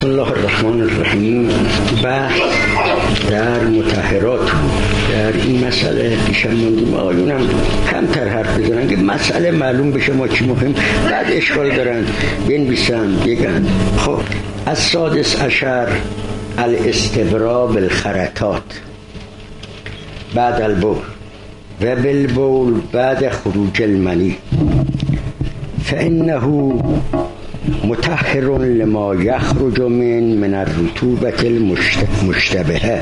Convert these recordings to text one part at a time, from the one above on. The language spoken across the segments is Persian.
بسم الله الرحمن الرحیم. بحث در مطهرات در این مسئله پیشم موندیم. آقایونم کمتر حرف بزنن که مسئله معلوم بشه ما چی مهم، بعد اشکال دارن بنویسن بگن. خب السادس عشر الاستبراء بالخرطات بعد البول و بالبول بعد خروج المنی فإنه مطهر لما یخرج من الرطوبة المشتبهه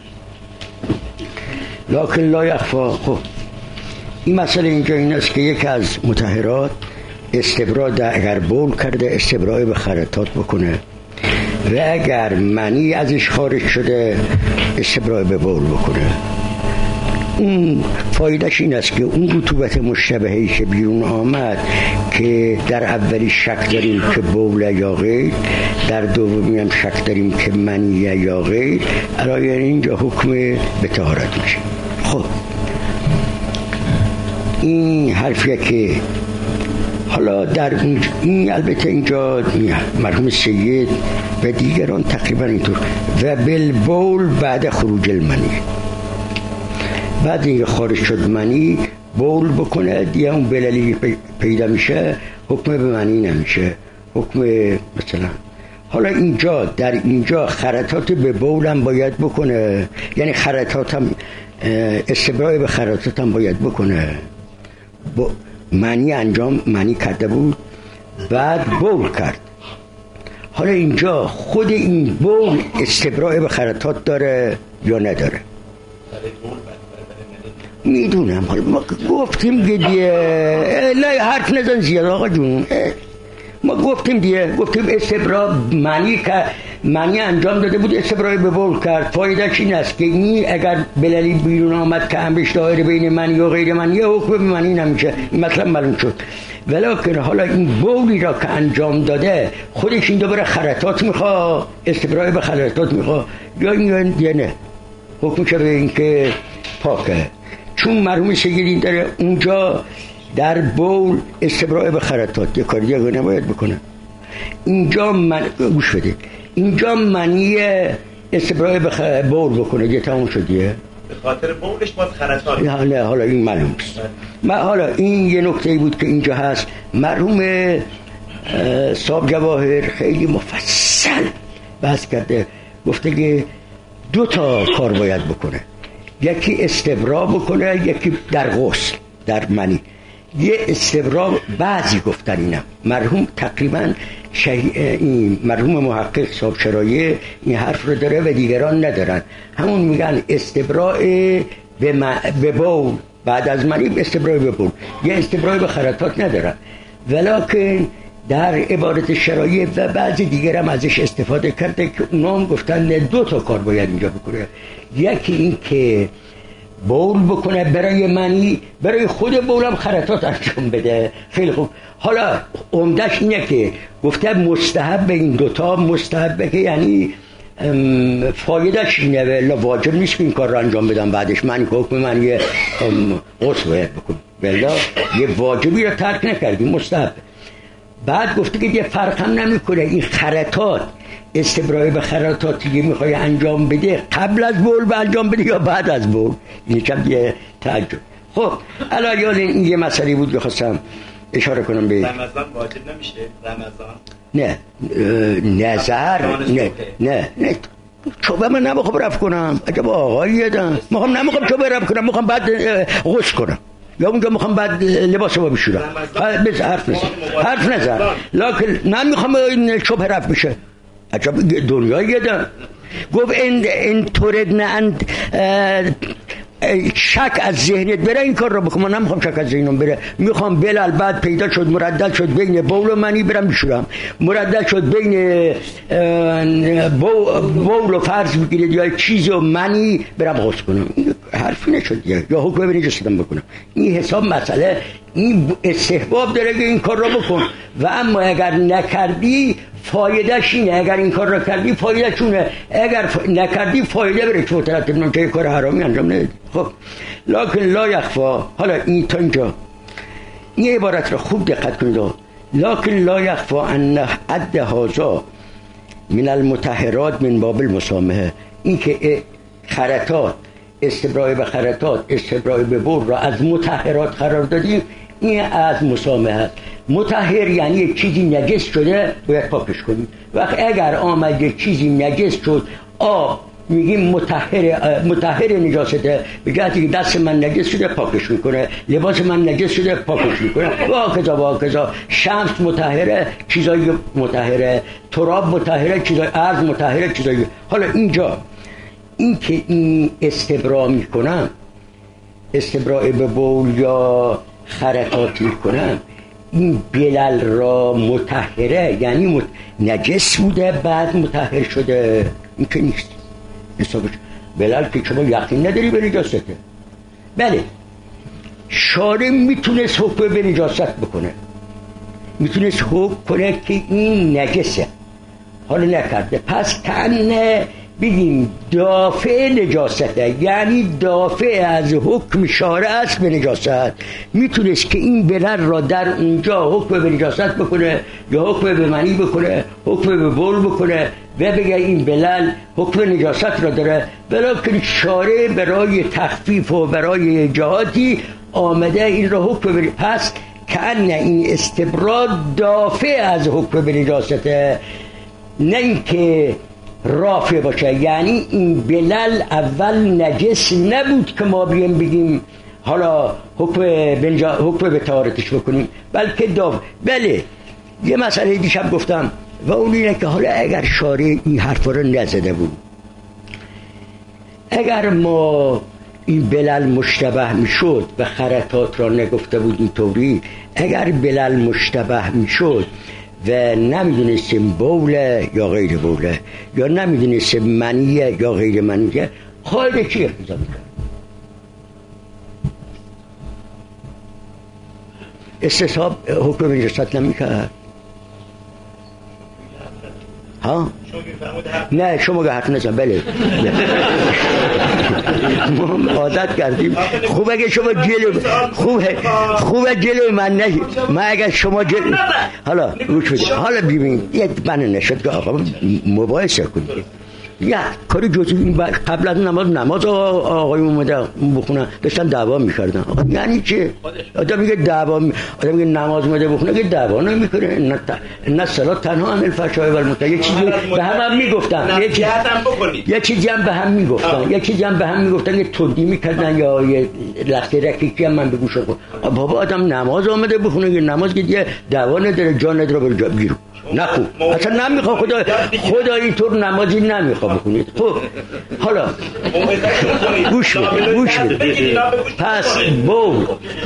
لکن لا یخفا. خب این مسئله اینجا این است که یکی از مطهرات استبراء اگر بول کرده استبراء به خرطات بکنه و اگر منی ازش خارج شده استبراء به بول بکنه. اون فایدهش این است که اون رطوبت مشتبهی که بیرون آمد که در اولی شک داریم که بوله یا غیر، در دومی هم شک داریم که منیه یا غیر، الان اینجا حکم به طهارت میشه. خب این حرفیه که حالا در این البته اینجا مرحوم سید و دیگران تقریبا اینطور و بالبول بعد خروج المنی، بعد اینکه خارج شد منی بول بکنه دیگه اون بللی پیدا میشه، حکم به منی نمیشه، حکم مثلا حالا اینجا در اینجا خرطات به بول هم باید بکنه، یعنی خرطات هم استبراء به خرطات هم باید بکنه. منی کرده بود بعد بول کرد. حالا اینجا خود این بول استبراء به خرطات داره یا نداره؟ میدونم. حالا ما گفتیم دیگه لا حرف نزن زیاد آقا جون. ما گفتیم دیگه، گفتیم استبراء منی انجام داده بود استبراء به بول کرد. فایدهش این است که این اگر بللی بیرون آمد که امرش دایر بین منی و غیر منی حکم به منی نمیشه. این مطلب معلوم شد. ولیکن حالا این بولی را که انجام داده خودش این دوباره خرطات میخواد، استبراء به خرطات میخواد یا این نه، حکم که به این که پاکه. چون مرحوم سیدی داره اونجا در بول استبراء به خرطات یه کاری دیگه نباید بکنه. اینجا گوش بده، اینجا منی استبراء به بول بکنه دیگه تموم شدیه، به خاطر بولش باید خرطات. نه حالا این معلوم است. حالا این یه نکته بود که اینجا هست. مرحوم صاحب جواهر خیلی مفصل بحث کرده، گفته که 2 تا کار باید بکنه، یکی استبراء بکنه یکی در غسل در منی. یه استبراء بعضی گفتن اینم مرحوم تقریبا این مرحوم محقق صاحب شرایع این حرف رو داره و دیگران ندارن، همون میگن استبراء به بول بعد از منی استبراء به بول، یه استبراء به خرطات ندارن. ولیکن در عبارت شرایع و بعضی دیگر هم ازش استفاده کرده که اونا هم گفتن 2 تا کار باید اینجا بکنه. یکی این که بول بکنه برای منی، برای خود بولم خرطات انجام بده. خیلی خوب. حالا عمدش اینه که گفته مستحب به این 2 تا مستحبه که یعنی فایدهش اینه ولی واجب نیست که این کار رو انجام بدم بعدش من که حکم من یه غسل باید بکنم، ولی یه واجبی رو ترک نکردیم مستحب. بعد گفته که یه فرق هم نمیکنه این خرطات استبراء به خرطاتی که میخوای انجام بده قبل از بول به انجام بده یا بعد از بول. این چند یه تعجب. خب الان یاد این یه مسئله بود که خواستم اشاره کنم به رمضان واجب نمیشه؟ رمضان نه چوبه من نمیخوام رفت کنم. عجب آقایی یدم نمیخوام چوبه رفت کنم، میخوام بعد غسل کنم یا اونجا میخوام بعد لباس رو بشورم. بس حرف نزن. لکن نمیخوام این چوبه رفت بشه. عجب دنیایی یدم. گفت این طورد نه شک از ذهنت بره این کار رو بکنم. من نمیخوام شک از ذهنم بره، میخوام بلال بعد پیدا شد مردد شد بین بول و منی برم بشورم، مردد شد بین بول و فرض بگیرید یا چیز و منی برم غسل کنم. حرفی نشد یا حکم به نجاستم بکنم. این حساب مسئله این استحباب داره که این کار رو بکن و اما اگر نکردی فایدهش اینه، اگر این کار رو کردی فایده چونه، اگر نکردی فایده بره چون ترتیب نمیشه کار حرامی انجام ندید. خب لکن لا یخفا. حالا این تا اینجا این عبارت رو خوب دقت کنید. لکن لا یخفا ان عد هذا من المطهرات من باب المسامحه. این که خرطات، استبراء به خرطات، استبراء به بول را از مطهرات قرار دادیم، این از مسامحه است. مطهر یعنی یک چیزی نجس شده باید پاکش کنیم. وقت اگر آمد یک چیزی نجس شد، آب میگیم مطهر نجاسته، به جهتی که دست من نجس شده پاکش میکنه، لباس من نجس شده پاکش میکنه، و کذا. شمس مطهره، چیزایی مطهره، تراب مطهره، چیزای ارض مطهره، چیزایی. حالا اینجا این که این استبرا میکنم، استبراء به بول یا خرطات میکنم، این بلل را مطهره یعنی نجس بوده بعد مطهر شده، این که نیست. حسابش بلل که شما یقین نداری به نجاسته. بله شارع میتونست حکم به نجاست بکنه، میتونست حکم کنه که این نجسه، حالا نکرده. پس کنه بگیم دافع نجاسته، یعنی دافع از حکم شارع است به نجاست. میتونست که این بلل را در اونجا حکم به نجاست بکنه، یا حکم به منی بکنه، حکم به بول بکنه و بگه این بلل حکم نجاست را داره، ولیکن شارع برای تخفیف و برای جهاتی آمده این را حکم به. پس کنه این استبراد دافع از حکم به نجاسته، نه اینکه رافع باشه. یعنی این بلل اول نجس نبود که ما بیم بگیم حالا حکم به طهارتش بکنیم، بلکه بله یه مسئله دیشب گفتم و اون اینه که حالا اگر شارع این حرفا رو نزده بود، اگر ما این بلل مشتبه میشد و خرطات را نگفته بود اینطوری، اگر بلل مشتبه میشد و نمیدونستیم بوله یا غیر بوله، یا نمیدونستیم منیه یا غیر منیه، خواهده چی اقتضا میکنه؟ استصحاب حکم نجاست نمیکرد. ها؟ نه شما که حرف نزن. بله ما عادت کردیم. خوب اگه شما جلو خوبه جلو من نه، من اگر شما جلو حالا گوش بدید، حالا ببین یک بنا نشد که آقا مباحثه کنید. یا کاری جزئی این قبل از نماز آقای اومده بخونن داشتن دعوا میکردن. یعنی چه؟ آدم میگه آدم میگه نماز اومده بخونه که دعوا نمیکنه. نه صلات تنها عن الفحشاء و المنکر. یه چیزی به هم میگفتن، یه چیزی هم به هم میگفتن، یه چیزی هم به هم میگفتن، یه تندی میکردن یا یه لحظه رکیکی هم من به گوش خود. بابا آدم نماز اومده بخونه، یه نماز که دیگه دعوا نداره، جان نداره بره بیرون. نه خوب اصلا نمیخواد، خدا اینطور نمازی نمیخواد بکنید. خب حالا گوش بده. پس بول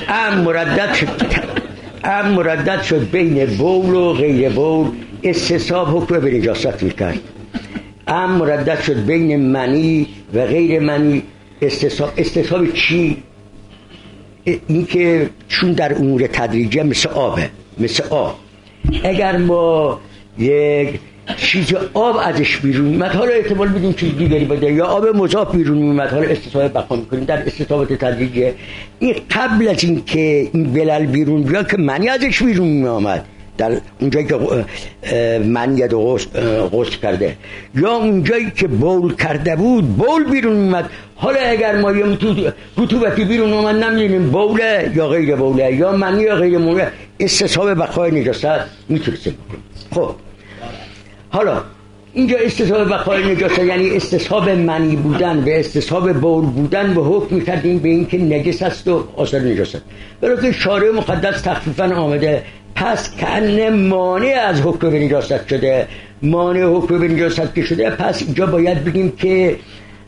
ام مردد شد بین بول و غیر بول، استصحاب حکم به نجاست میکرد. ام مردد شد بین منی و غیر منی، استصحاب چی؟ این که چون در امور تدریجه مثل آبه، مثل آب، اگر ما یک چیز آب ازش بیرون میمد، حالا احتمال بدیم چیز دیگری بده، یا آب مضاف بیرون میمد، حالا استصحاب بقا میکنیم در استصحابات تدریجیه. این قبل از این که این بلل بیرون بیاد که منی ازش بیرون میامد، در اونجایی که منی غسل کرده، یا اونجایی که بول کرده بود بول بیرون میمد. حالا اگر ما یه رطوبتی بیرون اومد نمیدونیم بوله یا غیر بوله، یا منی یا غیر منی، استصحاب بقای نجاست میتونستیم بکنیم. خب حالا اینجا استصحاب بقای نجاست یعنی استصحاب منی بودن و استصحاب بول بودن به حکم میکردیم به این که نجس است و آثار نجاست، بلکه شارع مقدس تخفیفاً آمده. پس کنه مانع از حکم به نجاست شده، مانع حکم به نجاست که شده، پس اینجا باید بگیم که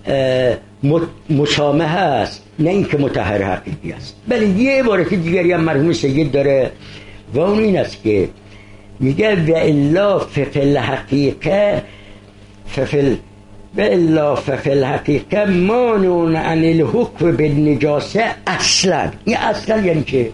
مسامحه است، نه این که مطهر حقیقی است. بله یه عبارت دیگری هم مرحوم سید داره و اون این است که میگه و الا ففل حقیقه ففل حقیقه مانون عن الحکم به نجاسه اصلا. این اصلا یعنی چه؟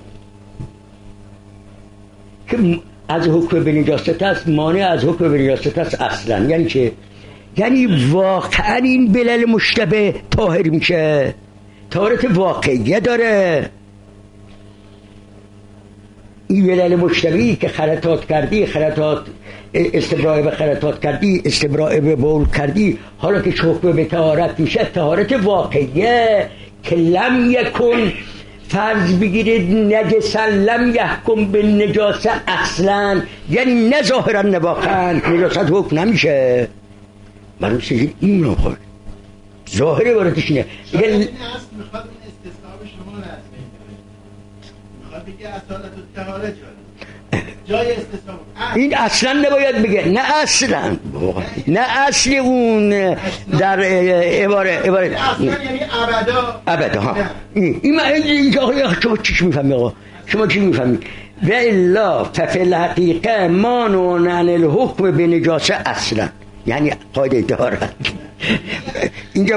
که از حکم به نجاست است، مانع از حکم به نجاست است اصلا. یعنی چه؟ یعنی واقعا این بلل مشتبه طاهر میشه، طهارت واقعیه داره. این بلل مشتبهی که خرطات کردی، خرطات استبراء به خرطات کردی، استبراء به بول کردی، حالا که حکم به طهارت میشه، طهارت واقعیه که لم یکن، فرض بگیرید نجسا لم یحکم به نجاسه اصلا، یعنی نه ظاهرا نه واقعا نجاست حکم نمیشه. معلوم سید این رو خود ظاهر عبارتش اینه. میخواد این استثناء به شما نرسه، میخواد بگه اصالت و طهارت شد جای استثناء این اصلا نباید بگه، نه اصلا، نه اصل اون در عباره اصلا یعنی ابدا ها. این شما چی میفهمی آقا؟ شما چی میفهمی؟ و الا ففی الحقیقه مانع عن الحکم به نجاسه اصلا، یعنی قاعده طهارت. اینجا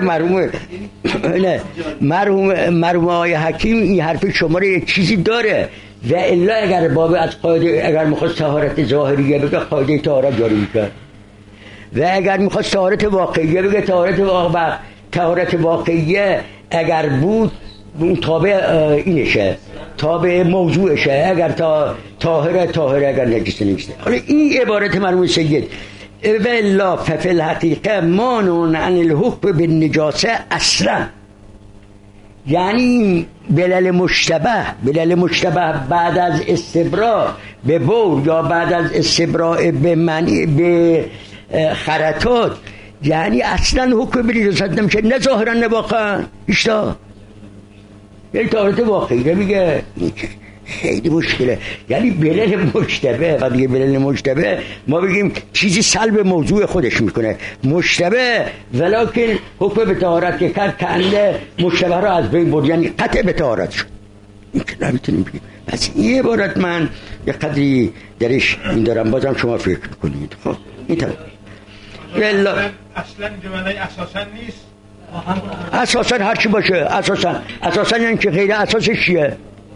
مرحوم آقای حکیم این حرف شما رو یک چیزی داره. و الا اگر باب از قاعده، اگر میخواست طهارت ظاهریه بگه قاعده طهارت جاری میکرد، و اگر میخواست طهارت واقعیه بگه طهارت واقعیه اگر بود اون تابع اینشه، تابع موضوعشه، اگر طاهره اگر نجسه. حالا این عبارت مرحوم سید و الا ففی الحقیقه مانع عن الحکم بالنجاسه اصلا، یعنی بلل مشتبه بعد از استبراء به بول یا بعد از استبراء به خرطات، یعنی اصلا حکم به نجاست نمیشه، نه ظاهرا نه واقعا. اشتا یعنی طهارت واقعی میگه خیلی مشکله. یعنی بلل مشتبه و دیگه بلل مشتبه ما بگیم چیزی سلب موضوع خودش میکنه، مشتبه ولکن حکم به طهارت که کرد کنده مشتبه را از بین برد، یعنی قطع به طهارت شد. این که نمیتونیم بگیم. پس این عبارت من یه قدری درش این دارم، بازم شما فکر کنید. خب این طبعا اصلا جمله اساسا نیست، اساسا هر چی باشه، اساسا یعنی که غیر اساسش چیه؟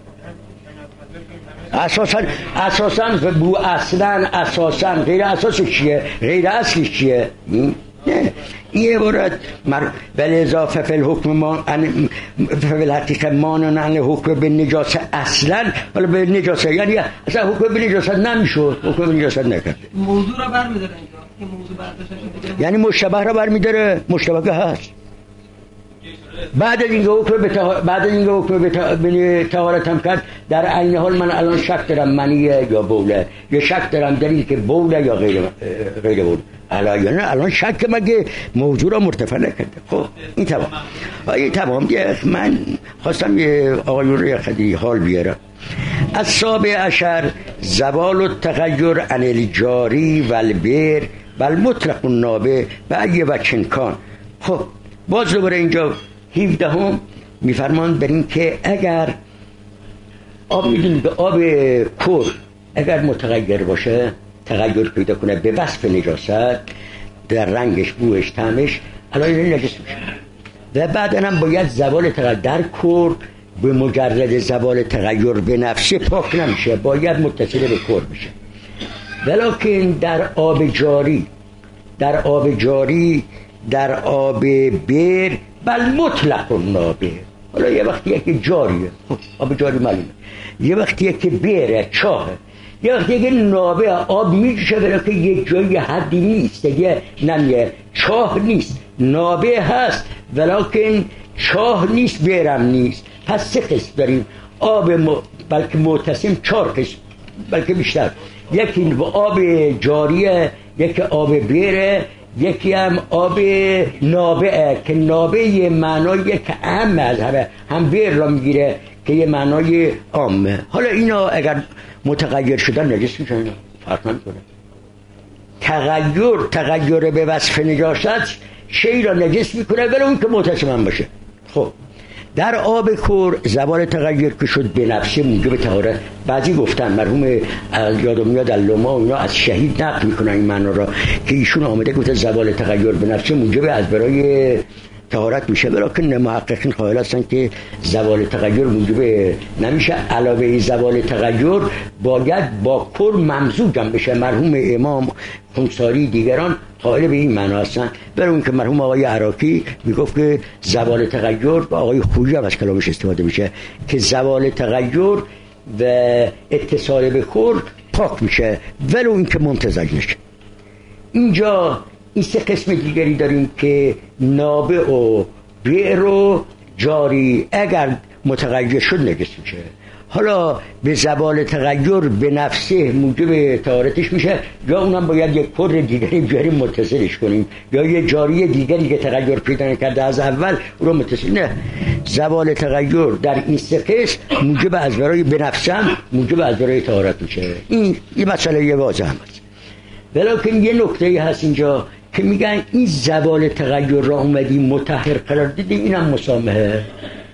اساسا بو اصلا اساسا غیر اساس چیه؟ غیر اصلش چیه؟ نه این عبارت ولی اضافه فی الحکم ما فی الحقیقه مانع عن الحکم به نجاسه اصلا، ولی به نجاسه یعنی اصلا حکم به نجاست نمیشد، حکم به نجاست نکرد، موضوع را برمی‌داره اینجا، این موضوع برداشتش یعنی مشتبه را برمی‌داره، مشتبه که هست. بعد از اینکه حکم به طهارت هم کرد، در عین حال من الان شک دارم منیه یا بوله، یا شک دارم در این که بوله یا غیر بوله. الان شک مگه موضوع را مرتفع نکرده. خب این تمام دیگه. من خواستم یه آقایون رو یه خیلی حال بیارم. از سابع عشر زوال التغیر عن الجاری و البر و المطلق النابع و ای وجه کان. خب باز دوباره اینجا 17 میفرمان بر این که اگر آب، میدونید آب کور اگر متغیر باشه، تغییر پیدا کنه به وصف نجاست، در رنگش، بوش، طعمش، الان نجس میشه. و بعد هم باید زوال تغییر در کور به مجرد زوال تغییر به نفسه پاک نمیشه، باید متصل به کور بشه. ولکن در آب جاری، در آب بر بل مطلق النابع. حالا یه وقتیه که جاریه، آب جاری معلومه، یه وقتیه که بره، چاهه، یه وقتیه که نابع، آب میشه برای که یک جایی حدی نیست دیگه، نمیه چاه نیست، نابع هست ولکن چاه نیست، برم نیست. پس 3 قسم داریم آب بلکه متصم، 4 قسم بلکه بیشتر، یکی آب جاریه، یکی آب بره، یکی هم آب نابعه که نابع یه معنایی که عامه از هم بیر را میگیره که یه معنای عامه. حالا اینا اگر متغیر شدن نجس میشن، فرق نمیکنه. تغییر به وصف نجاست شی را نجس میکنه ولی اون که متصم باشه. خب در آب کور زوال تغییر که شد به نفسه موجب طهارت. بعضی گفتن مرحوم یادم میاد علامه اونا از شهید نقل میکنن این معنا را که ایشون آمده گفته زوال تغییر به نفسه موجب از برای طهارت میشه، ولی محققین قائل هستن که زوال تغییر موجب نمیشه. علاوه زوال تغییر باید با کور ممزوج هم بشه. مرحوم امام خمساری دیگران قائل به این معنا هستن، برای اون که مرحوم آقای عراقی میگفت که زوال تغییر، با آقای خویی هم از کلامش استفاده میشه که زوال تغییر و اتصال به کور پاک میشه ولی اون که ممتزج نشه. اینجا این سه قسم دیگری داریم که نابع و بئر و جاری اگر متغیر شد نجس میشه. حالا به زوال تغییر به نفسه موجب طهارتش میشه، یا اونم باید یک پر دیگری بیاریم متصلش کنیم، یا یه جاری دیگری که تغییر پیدا نکرده از اول اون رو متصل. نه، زوال تغییر در این سه قسم موجب از برای به نفسم موجب از برای طهارت میشه. این مسئله واضحه است. ولیکن یه نکته هست اینجا که میگن این زوال تغییر را اومدی مطهر قرار دیدی، اینم مسامحه.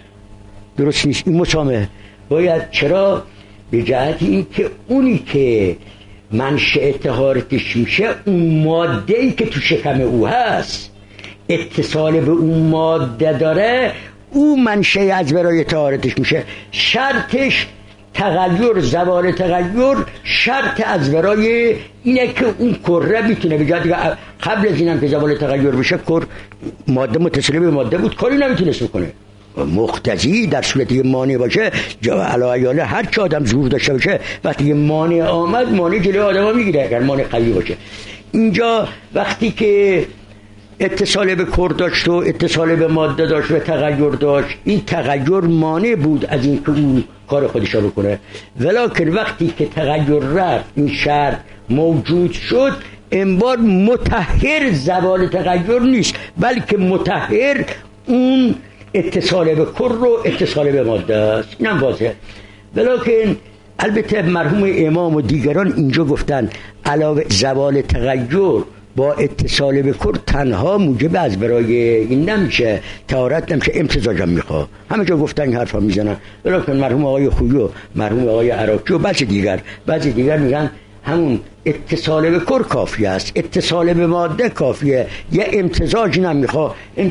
درست نیست، این مسامحه باید. چرا؟ به جهت این که اونی که منشأ طهارتش میشه اون ماده‌ای که تو شکم او هست، اتصال به اون ماده داره، او منشأ از برای طهارتش میشه. شرطش تغییر، زوال تغییر شرط از برای اینه که اون کره میتونه بجا دیگه. قبل از اینم که زوال تغییر بشه ماده متصل به ماده بود، کاری نمیتونست بکنه. مقتضی در صورتی که مانع باشه علاوه هر چه آدم زور داشته باشه، وقتی مانع آمد مانع جلوی آدم میگیره اگر مانع قوی باشه. اینجا وقتی که اتصال به کر داشت و اتصال به ماده داشت و تغییر داشت، این تغییر مانع بود از این که اون کار خودش رو بکنه. ولیکن وقتی که تغییر رفت، این شرط موجود شد، انبار مطهر زوال تغییر نیست، بلکه مطهر اون اتصال به کر و اتصال به ماده است. اینم واضحه. ولیکن البته مرحوم امام و دیگران اینجا گفتن علاوه زوال تغییر با اتصال به کر تنها موجب از برای این نمیشه، طهارت نمیشه، امتزاج هم میخواه. همه جا گفتن این حرفا میزنن. ولیکن مرحوم آقای خویی و مرحوم آقای عراقی و بعضی دیگر میگن همون اتصال به کر کافی است، اتصال به ماده کافیه، یه امتزاج نمیخواه.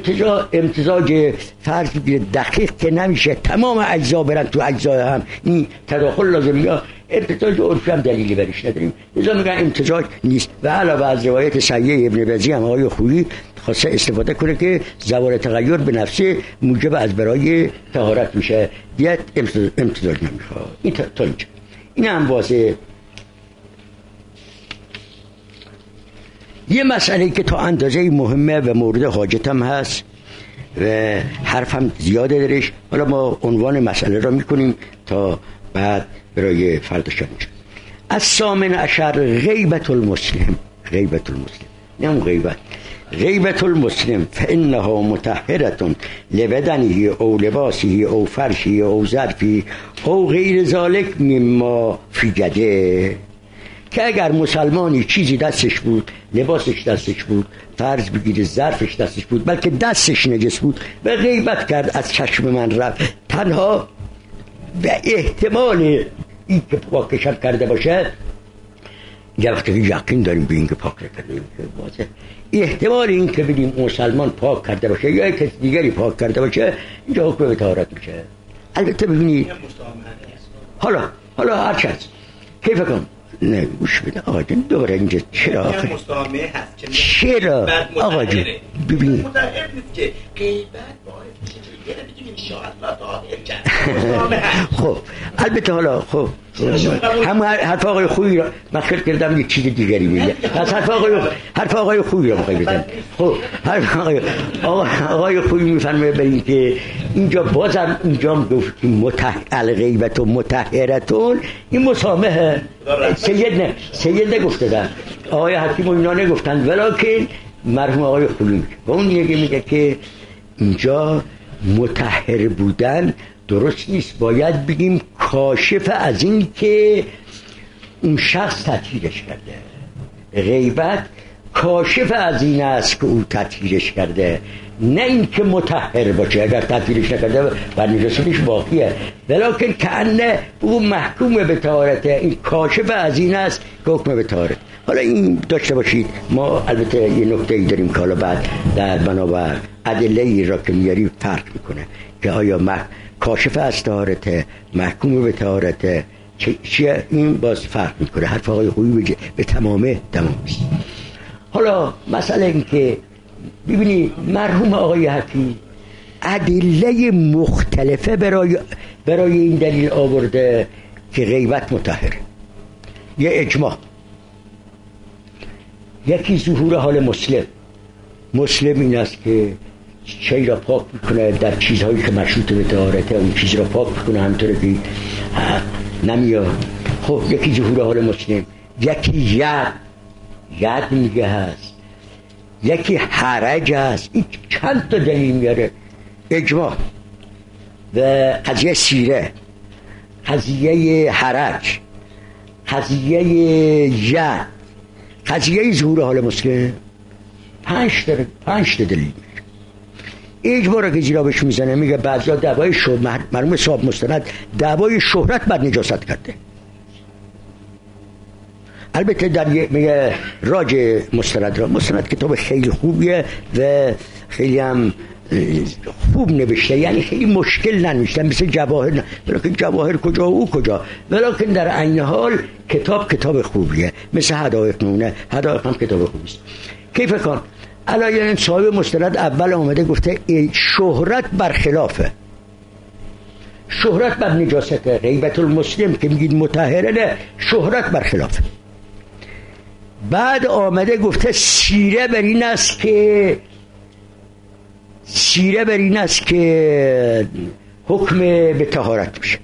امتزاج فرض بگیره دقیق که نمیشه تمام اجزا برن تو اجزا هم، این تداخل لازم. یا امتزاج عرفی هم دلیلی برش نداریم، لذا میگن امتزاج نیست. و علاوه از روایت صحیح ابن بزی هم آقای خویی خواسته استفاده کنه که زوال تغییر به نفسه موجب از برای طهارت میشه، دیت امتزاج نمیخواه. این تا اینجا این هم واضحه. یه مسئله که تا اندازه مهمه و مورد حاجتم هست و حرفم زیاده درش، حالا ما عنوان مسئله را میکنیم تا بعد برای فردا شب میشه. از ثامن عشر غیبت المسلم، نه غیبت المسلم فانها مطهرة لبدنه او لباسه او فرشه او ظرفه او غیر ذلك مما فی یده. که اگر مسلمانی چیزی دستش بود، لباسش دستش بود، فرض بگیره ظرفش دستش بود، بلکه دستش نجس بود و غیبت کرد از چشم من رفت، تنها به احتمال این که پاکشم کرده باشه، یه وقتی یقین داریم به این که پاک کرده، احتمال این که بگیم مسلمان پاک کرده باشه یا کسی دیگری پاک کرده باشه، اینجا حکم به طهارت میشه. البته ببینید حالا هر چیز کیف کن نه گوش بده آقا جون، دوباره اینجا چرا آخه مستعمه هست که چرا آقا جون ببین متعرف نیست که غیبت باید چجوری بگیم ان شاء الله طاهر کرد. خب البته حالا خب هم حرف آقای خویی را من خیلی کردم یک چیز دیگری میگه، پس حرف آقای خویی را میخوای بزن. خب حرف آقای خویی میفرمه بریم که اینجا بازم اینجا گفت الغیبت و مطهرتون، این مسامحه. سید نگفته در آقای حکیم و اینا نگفتن، ولیکن مرحوم آقای خویی میگه و اون میگه که اینجا مطهر بودن درست نیست، باید بگیم کاشف از این که اون شخص تطهیرش کرده. غیبت کاشف از این است که او تطهیرش کرده، نه این که مطهر باشه. اگر تطهیرش نکرده بر نجاسیش باقیه، ولیکن کأنه او محکوم به طهارته، این کاشف از این است که حکم به طهارت. حالا این داشته باشید. ما البته یه نکته‌ای داریم که حالا بعد در بنابر ادله‌ای را که میاریم فرق میکنه که آیا کاشف از طهارته، محکوم به طهارته چیه، این باز فرق میکنه. حرف آقای خویی به تمامه است. حالا مسئله این که ببینید مرحوم آقای حکیم ادله مختلفه برای این دلیل آورده که غیبت مطهره. یه اجماع یکی ظهور حال مسلم این است که شی را پاک میکنه در چیزهایی که مشروط به طهارته، اون چیز را پاک میکنه همطور که نمیاد. خب یکی ظهور حال مسلم، یکی ید میگه هست، یکی حرج هست. این چند تا دلیل میاره: اجماع و قضیه سیره، قضیه حرج، قضیه ید، قضیه ظهور حال مسلم. 5 تا دلیل. اجماع را که زیرا بهش میزنه میگه بعضا دعوای مرحوم صاحب مستند دعوای شهرت بر نجاست کرده. البته در میگه راج مستند کتاب خیلی خوبیه و خیلی هم خوب نوشته، یعنی خیلی مشکل ننوشته مثل جواهر ولیکن جواهر کجا و او کجا، ولیکن در عین حال کتاب خوبیه. مثل حدائق نونه، حدائق هم کتاب خوبیست. کیف کن علایه صاحب مستند اول آمده گفته شهرت برخلافه، شهرت بر نجاست. غیبت المسلم که میگید مطهره، نه، شهرت برخلافه. بعد آمده گفته سیره بر این است که حکم به طهارت میشه.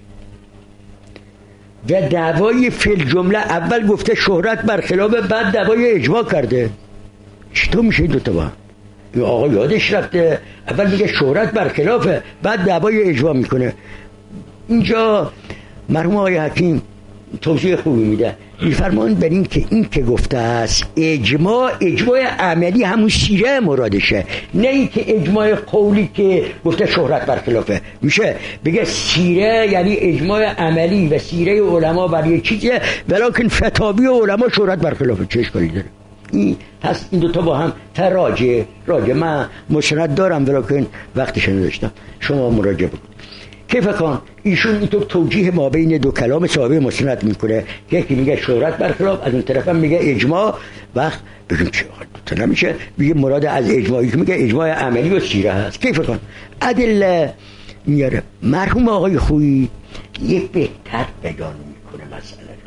و دعوای فی جمله اول گفته شهرت برخلافه، بعد دعوای اجماع کرده. چطور میشه این دوتا با هم؟ این آقا یادش رفته، اول میگه شهرت برخلافه بعد دعوای اجماع میکنه. اینجا مرحوم آقای حکیم توضیح خوبی میده، میفرمان بر این که گفته است اجماع عملی همون سیره مرادشه، نه این که اجماع قولی که گفته شهرت برخلافه. میشه بگه سیره یعنی اجماع عملی و سیره علما بر یک چیزه، ولیکن فتاوی علما شهرت برخلافه. چه اشکالی داره؟ این هست. این دوتا با هم راجع من مسند دارم ولیکن وقتش نداشتم، شما مراجعه بکنید. کیف کن ایشون اینطور توجیه ما بین دو کلام صاحب مسند میکنه، یکی میگه شهرت برخلاف، از اون طرف هم میگه اجماع. وقت بگیم چه دوتا نمیشه، میگه مراد از اجماعی که میگه اجماع عملی و سیره هست. کیف کن ادله میاره. مرحوم آقای خویی یک بهتر بیان میکنه مسئله رو،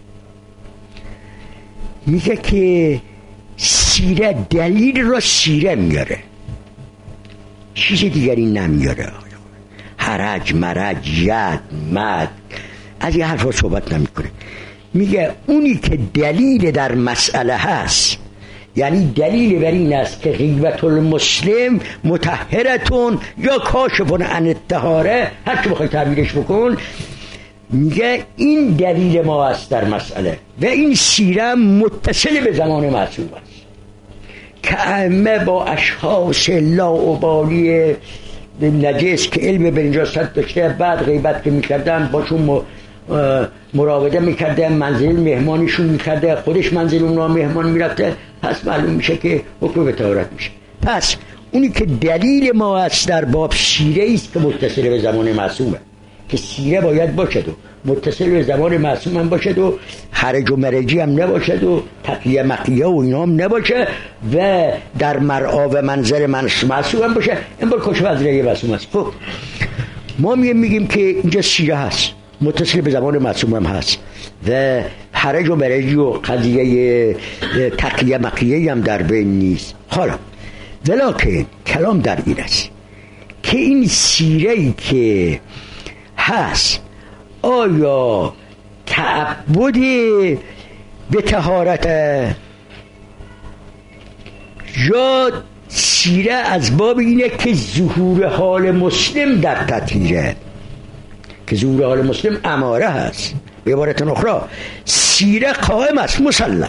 میگه که سیره دلیل را سیره میاره، چیز دیگری نمیاره. حرج، مرج، ید، مد از این حرفا صحبت نمیکنه. میگه اونی که دلیل در مسئله هست، یعنی دلیل بر این است که غیبت المسلم مطهرتون یا کاشفون عن الطهاره، هر چی بخوای تعبیرش بکن، میگه این دلیل ما است در مسئله و این سیره متصل به زمان معصوم است که ائمه با اشخاص لاابالی نجس که علم به نجاست داشته، بعد غیبت که میکردن باشون مراوده میکرده، منزل مهمانیشون میکرده، خودش منزل اونها مهمان میرفته، پس معلوم میشه که حکم به طهارت میشه. پس اونی که دلیل ما است در باب سیره است که متصل به زمان معصومه، که سیره باید باشد و متصل به زمان معصوم هم باشد و حرج و مرجی هم نباشد و تقیه مقیه و اینا هم نباشه و در مرعا و منظر معصوم هم باشه. این بار کشف از رأی معصوم است. خب ما میگیم که اینجا سیره هست، متصل به زمان معصوم هم هست و حرج و مرجی و قضیه تقیه مقیه هم در بین نیست. حالا ولیکن کلام در این است که این سیره‌ای که هست آیا تعبدی به طهارت یا سیره از باب اینه که ظهور حال مسلم در تطهیره، که ظهور حال مسلم اماره هست. به عبارت اخرى سیره قائم است مسلم،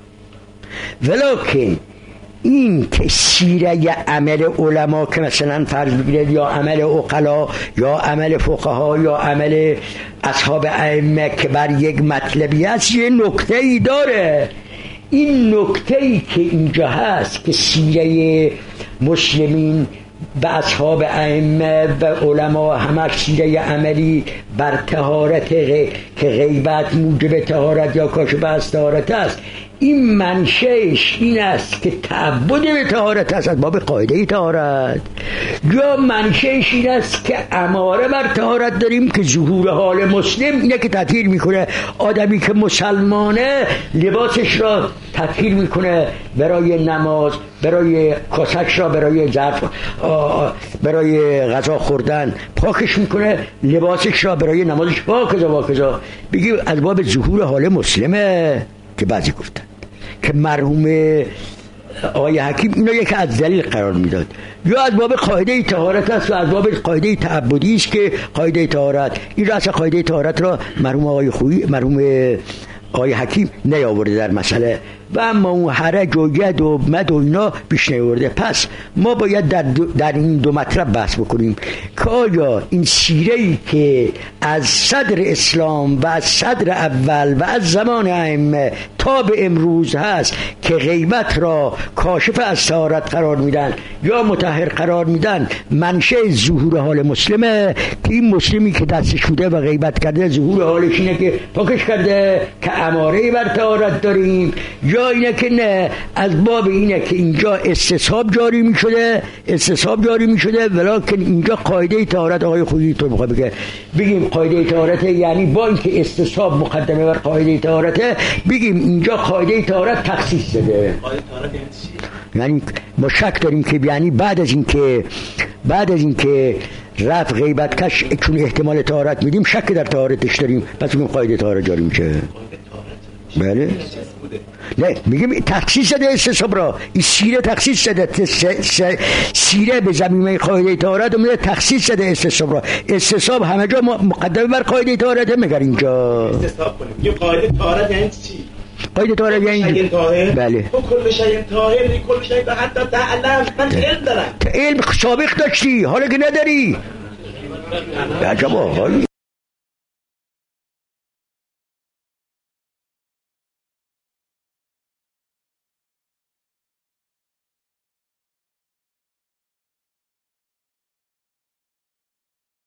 ولکن این که سیره عمل علما که مثلا فرض بگیرید یا عمل عقلا یا عمل فقها یا عمل اصحاب ائمه که بر یک مطلبی است، یه نکته ای داره. این نکته ای که اینجا هست که سیره مسلمین به اصحاب ائمه و علما همش سیره عملی بر طهارت که غیبت موجب طهارت یا کاشف از طهارت است، این منشأش این است که تعبد به طهارت است، از باب قاعده طهارت، یا منشأش این است که اماره بر طهارت داریم که ظهور حال مسلم اینه که تطهیر میکنه. آدمی که مسلمانه لباسش را تطهیر میکنه برای نماز، برای کاسش را برای ظرف، برای غذا خوردن پاکش میکنه، لباسش را برای نمازش پاکزا بگی از باب ظهور حال مسلمه. که بعضی گفتن که مرحوم آقای حکیم اینو یک از دلیل قرار میداد، یا از باب قاعده طهارت است و از باب قاعده تعبدی است که قاعده طهارت این را، اصلا قاعده طهارت را مرحوم آقای خویی، مرحوم آقای حکیم نیاورده در مسئله و اما اون حرج و ید و مد و اینا بیش نیاورده. پس ما باید در این دو مطلب بحث بکنیم که آیا این سیره‌ای که از صدر اسلام و از صدر اول و از زمان ائمه تا به امروز هست که غیبت را کاشف از طهارت قرار میدن یا مطهر قرار میدن، منشأ ظهور حال مسلمه که این مسلمی که دستش بوده و غیبت کرده ظهور حالش اینه که پاکش کرده که اماره بر طهارت داریم، یا اینه که نه از باب اینه که اینجا استصحاب جاری می شده ولکن اینجا قاعده طهارت. آقای خویی تو میخواد بگیم قاعده طهارت، یعنی با اینکه استصحاب مقدمه بر قاعده طهارت، بگیم اینجا قاعده طهارت تخصیص داده. قاعده طهارت یعنی یعنی ما شک داریم که یعنی بعد از اینکه رفع غیبت کش چون احتمال طهارت میدیم شک در طهارتش داریم، پس اون قاعده طهارت جاری میشه. بله نه میگیم تخصیص داده استصحاب را، این سیره تخصیص داده، سیره به زمینه قاعده طهارت اومده تخصیص داده استصحاب را. استصحاب همه جا مقدمه بر قاعده طهارت، مگر اینجا استصحاب کنیم. میگیم قاعده طهارت یعنی چی؟ قاعده طهارت یعنی بله تو کل شیء طاهر، کل شیء حتی تعلم. من علم دارم، علم سابق داشتی حالا که نداری. عجب آقایی.